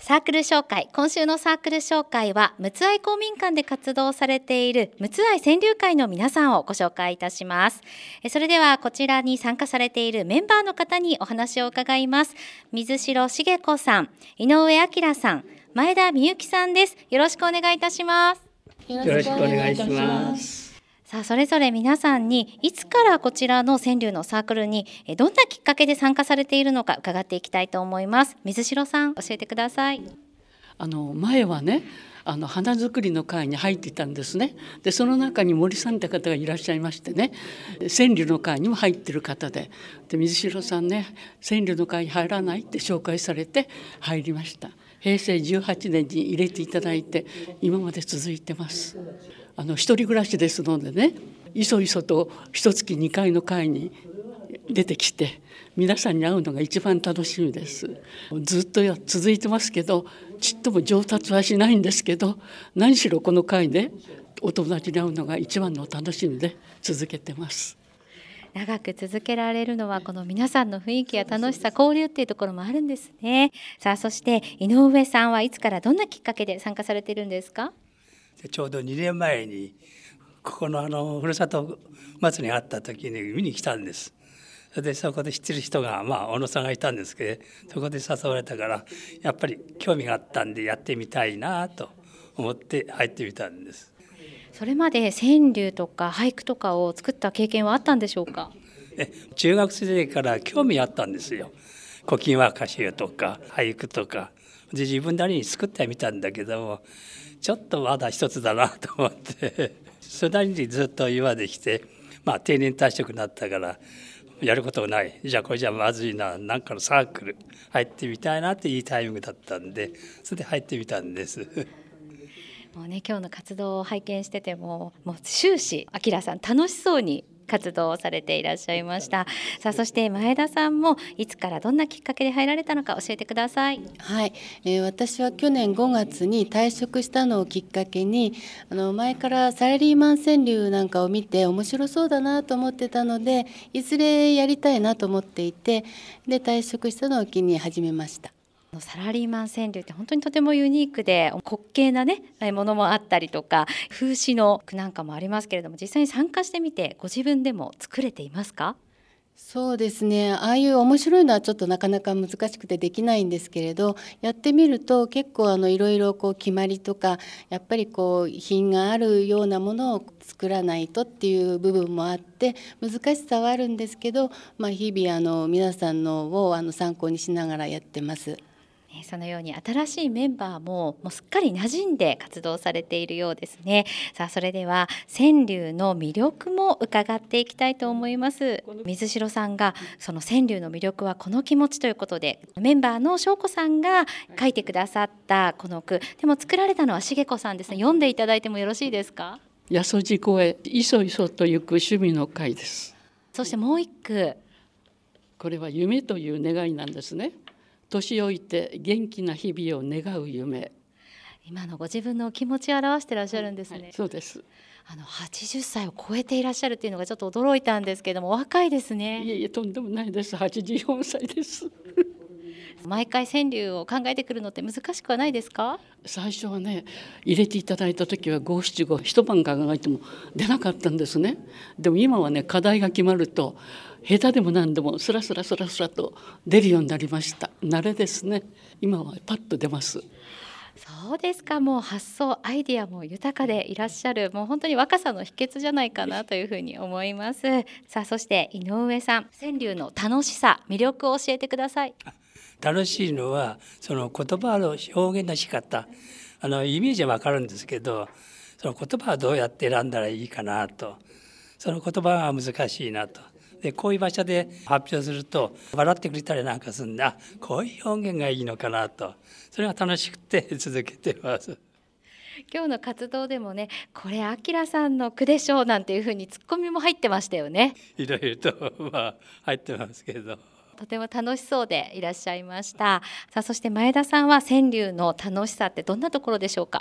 サークル紹介。今週のサークル紹介は陸奥愛公民館で活動されている陸奥愛川柳会の皆さんをご紹介いたします。それではこちらに参加されているメンバーの方にお話を伺います。水城茂子さん、井上明さん、前田美幸さんです。よろしくお願いいたします。 よろしくお願いします。 さあ、それぞれ皆さんにいつからこちらの川柳のサークルにどんなきっかけで参加されているのか伺っていきたいと思います。水城さん、教えてください。 前はね、花作りの会に入っていたんですね。でその中に森さんって方がいらっしゃいましてね、川柳の会にも入ってる方で、水城さんね、川柳の会に入らないって紹介されて入りました。平成18年に入れていただいて今まで続いてます。一人暮らしですのでね、いそいそと一月2回の会に出てきて皆さんに会うのが一番楽しみです。ずっと続いてますけど、ちっとも上達はしないんですけど、何しろこの会でお友達に会うのが一番の楽しみで続けてます。 長く続けられるのはこの皆さんの雰囲気や楽しさ、交流っていうところもあるんですね。さあ、そして井上さんはいつからどんなきっかけで参加されているんですか？ ちょうど2年前にここのふるさと祭りにあった時に見に来たんです。そこで知ってる人が小野さんがいたんですけど、そこで誘われたからやっぱり興味があったんでやってみたいなと思って入ってみたんです。 それまで川柳とか俳句とかを作った経験はあったんでしょうか？ 中学生から興味あったんですよ。古今和歌集とか俳句とかで自分なりに作ってみたんだけども、ちょっとまだ一つだなと思ってそれなりにずっと今できて、定年退職になったからやることない、じゃあこれじゃまずいな、なんかのサークル入ってみたいなっていいタイミングだったんで、それで入ってみたんです。 もうね、今日の活動を拝見してても終始明さん楽しそうに活動をされていらっしゃいました。さあ、そして前田さんもいつからどんなきっかけで入られたのか教えてください。 はい、私は去年5月に退職したのをきっかけに、前からサラリーマン川柳なんかを見て面白そうだなと思ってたので、いずれやりたいなと思っていて、で退職したのを機に始めました。 サラリーマン川柳って本当にとてもユニークで滑稽なねものもあったりとか、風刺の句なんかもありますけれども、実際に参加してみてご自分でも作れていますか？ そうですね、ああいう面白いのはちょっとなかなか難しくてできないんですけれど、やってみると結構いろいろ決まりとか、やっぱり品があるようなものを作らないとっていう部分もあって難しさはあるんですけど、日々皆さんのを参考にしながらやってます。 そのように新しいメンバーもすっかり馴染んで活動されているようですね。さあ、それでは川柳の魅力も伺っていきたいと思います。水城さんがその川柳の魅力はこの気持ちということで、メンバーの翔子さんが書いてくださったこの句でも作られたのは茂子さんですね。読んでいただいてもよろしいですか？ やそじ越えいそいそと行く趣味の会です。 そしてもう一句、 これは夢という願いなんですね。年老いて元気な日々を願う夢。 今のご自分のお気持ちを表していらっしゃるんですね。 はい、そうです。 80歳を超えていらっしゃるっていうのがちょっと驚いたんですけども、お若いですね。 いえいえ、とんでもないです。84歳です毎回川柳を考えてくるのって難しくはないですか？ 最初はね、入れていただいた時は五七五一晩考えても出なかったんですね。でも今はね、課題が決まると下手でも何でもスラスラスラスラと出るようになりました。慣れですね。今はパッと出ます。 そうですか。もう発想アイディアも豊かでいらっしゃる、もう本当に若さの秘訣じゃないかなというふうに思います。さあ、そして井上さん、川柳の楽しさ、魅力を教えてください。 楽しいのはその言葉の表現の仕方、イメージは分かるんですけど、その言葉はどうやって選んだらいいかなと、その言葉が難しいなと。でこういう場所で発表すると笑ってくれたりなんかするんで、こういう表現がいいのかなと、それが楽しくて続けてます。 今日の活動でもね、これ明さんの句でしょうなんていうふうにツッコミも入ってましたよね。 いろいろと入ってますけど、 とても楽しそうでいらっしゃいました。さあ、そして前田さんは川柳の楽しさってどんなところでしょうか？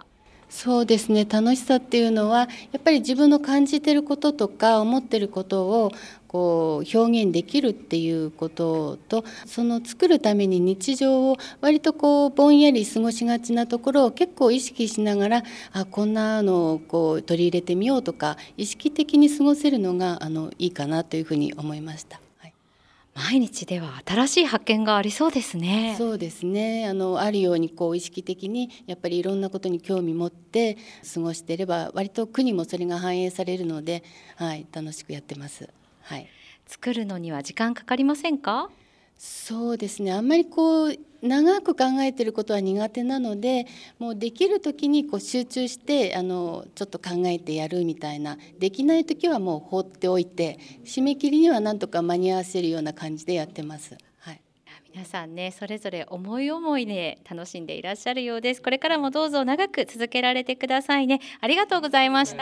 そうですね、楽しさっていうのはやっぱり自分の感じてることとか思ってることを表現できるっていうことと、その作るために日常を割とぼんやり過ごしがちなところを結構意識しながら、こんなのを取り入れてみようとか意識的に過ごせるのがいいかなというふうに思いました。 毎日では新しい発見がありそうですね。 そうですね、あるように意識的にやっぱりいろんなことに興味持って過ごしていれば割と苦にもそれが反映されるので、楽しくやってます。 作るのには時間かかりませんか？ そうですね、あんまり長く考えていることは苦手なので、もうできる時に集中してちょっと考えてやるみたいな、できない時はもう放っておいて締め切りにはなんとか間に合わせるような感じでやってます。 皆さんね、それぞれ思い思いで楽しんでいらっしゃるようです。これからもどうぞ長く続けられてくださいね。ありがとうございました。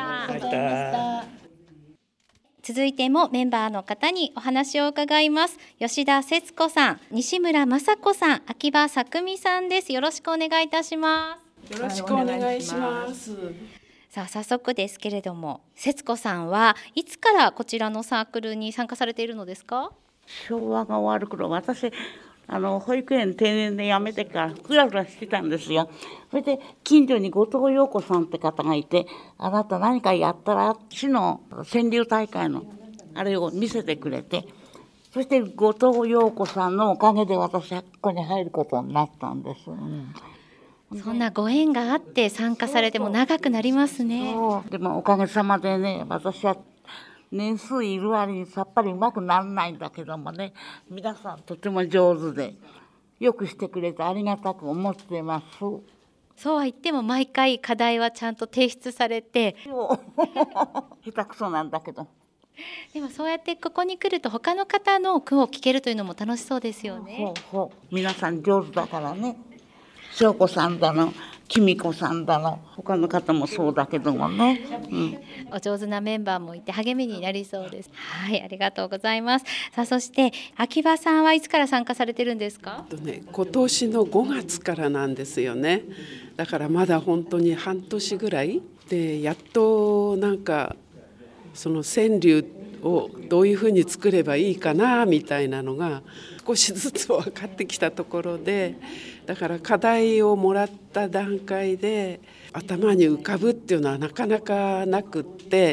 続いてもメンバーの方にお話を伺います。吉田節子さん、西村雅子さん、秋葉さくみさんです。よろしくお願いいたします。 よろしくお願いします。 さあ早速ですけれども、節子さんはいつからこちらのサークルに参加されているのですか？ 昭和が終わる頃、私保育園定年で辞めてからクラクラしてたんですよ。それで近所に後藤陽子さんって方がいて、あなた何かやったら市の川柳大会のあれを見せてくれて、そして後藤陽子さんのおかげで私はここに入ることになったんです。 そんなご縁があって参加されても長くなりますね。 でもおかげさまでね、私は年数いる割にさっぱりうまくならないんだけどもね、皆さんとても上手でよくしてくれてありがたく思ってます。 そうは言っても毎回課題はちゃんと提出されて下手くそなんだけど、 でもそうやってここに来ると他の方の句を聞けるというのも楽しそうですよね。 皆さん上手だからね、翔子さんだのきみこさんだの他の方もそうだけどもね、 お上手なメンバーもいて励みになりそうです。ありがとうございます。さあそして秋葉さんはいつから参加されてるんですか？ 今年の5月からなんですよね。だからまだ本当に半年ぐらいで、やっとその川柳をどういうふうに作ればいいかなみたいなのが少しずつ分かってきたところで、だから課題をもらった段階で頭に浮かぶっていうのはなかなかなくって、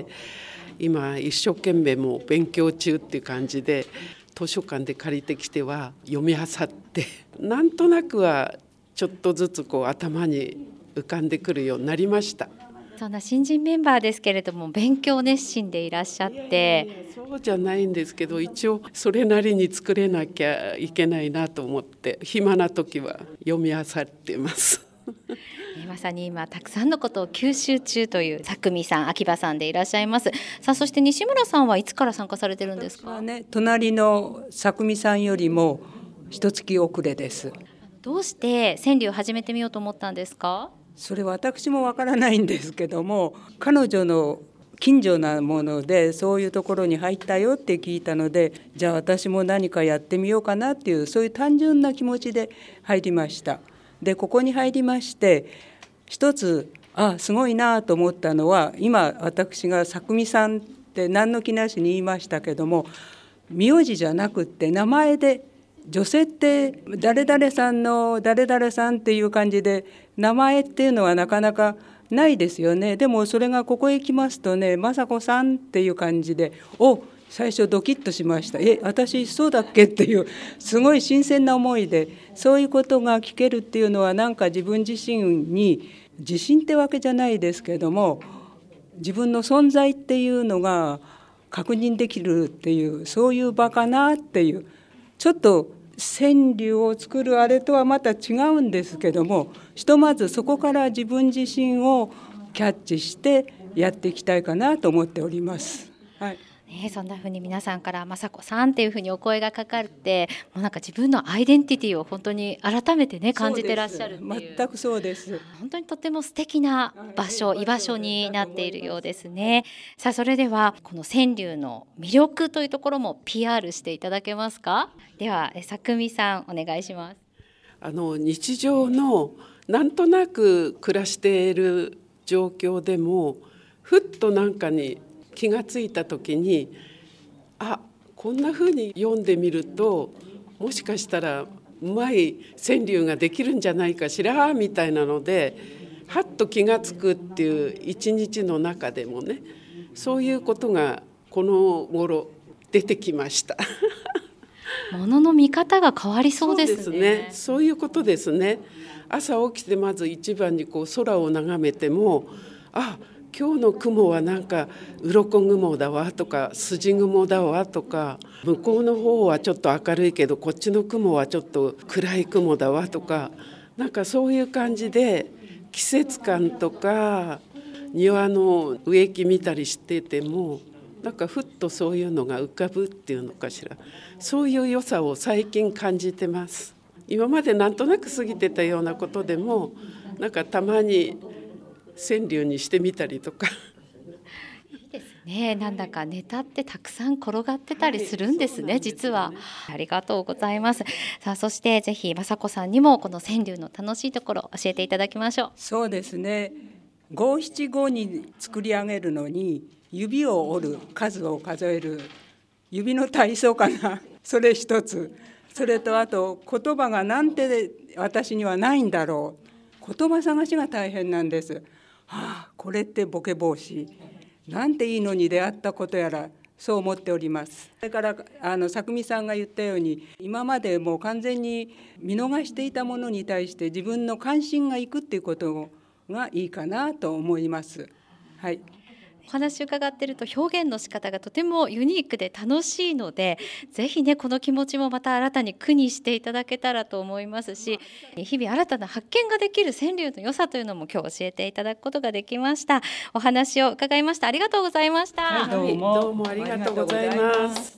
今一生懸命もう勉強中っていう感じで、図書館で借りてきては読み漁ってなんとなくはちょっとずつ頭に浮かんでくるようになりました。 そんな新人メンバーですけれども勉強熱心でいらっしゃって。 そうじゃないんですけど、一応それなりに作れなきゃいけないなと思って暇な時は読み漁ってますまさに今たくさんのことを吸収中というさくみさん、秋葉さんでいらっしゃいます。さあそして西村さんはいつから参加されてるんですか？ 隣のさくみさんよりも一月遅れです。 どうして川柳を始めてみようと思ったんですか？ それは私もわからないんですけども、彼女の近所なものでそういうところに入ったよって聞いたので、じゃあ私も何かやってみようかなっていう、そういう単純な気持ちで入りました。でここに入りまして、一つすごいなと思ったのは、今私がさくみさんって何の気なしに言いましたけども、名字じゃなくって名前で、女性って誰々さんの誰々さんっていう感じで名前っていうのはなかなかないですよね。でもそれがここへ来ますとね、雅子さんっていう感じで、最初ドキッとしました。私そうだっけっていうすごい新鮮な思いで、そういうことが聞けるっていうのは自分自身に自信ってわけじゃないですけども、自分の存在っていうのが確認できるっていう、そういう場かなっていう、ちょっと川柳を作るあれとはまた違うんですけども、ひとまずそこから自分自身をキャッチしてやっていきたいかなと思っております。 そんな風に皆さんから雅子さんっていう風にお声がかかって、もう自分のアイデンティティを本当に改めてね感じてらっしゃるっていう。 全くそうです。 本当にとても素敵な場所、居場所になっているようですね。さあそれではこの川柳の魅力というところも PR していただけますか？ではさくみさんお願いします。 日常のなんとなく暮らしている状況でもふっとなんかに気がついた時に、あ、こんな風に読んでみるともしかしたらうまい川柳ができるんじゃないかしらみたいなので、はっと気がつくっていう一日の中でもね、そういうことがこの頃出てきました物の見方が変わりそうですね。 そうですね。そういうことですね。朝起きてまず一番にこう空を眺めても、あ、今日の雲はなんか鱗雲だわとか筋雲だわとか、向こうの方はちょっと明るいけどこっちの雲はちょっと暗い雲だわとか、なんかそういう感じで季節感とか庭の植木見たりしてても、なんかふっとそういうのが浮かぶっていうのかしら、そういう良さを最近感じてます。今までなんとなく過ぎてたようなことでも、なんかたまに川柳にしてみたりとかいいですね。なんだかネタってたくさん転がってたりするんですね、実は。ありがとうございます。さあ、そしてぜひ雅子さんにもこの川柳の楽しいところ教えていただきましょう。 そうですね。五七五に作り上げるのに指を折る、数を数える指の体操かなそれ一つ。それとあと言葉がなんて私にはないんだろう、言葉探しが大変なんです。これってボケ防止なんていいのに出会ったことやら、そう思っております。それから作美さんが言ったように、今までもう完全に見逃していたものに対して自分の関心がいくっていうことがいいかなと思います。はい。 お話伺っていると表現の仕方がとてもユニークで楽しいので、ぜひねこの気持ちもまた新たに句にしていただけたらと思いますし、日々新たな発見ができる川柳の良さというのも今日教えていただくことができました。お話を伺いました。ありがとうございました。 はい、 どうもありがとうございます。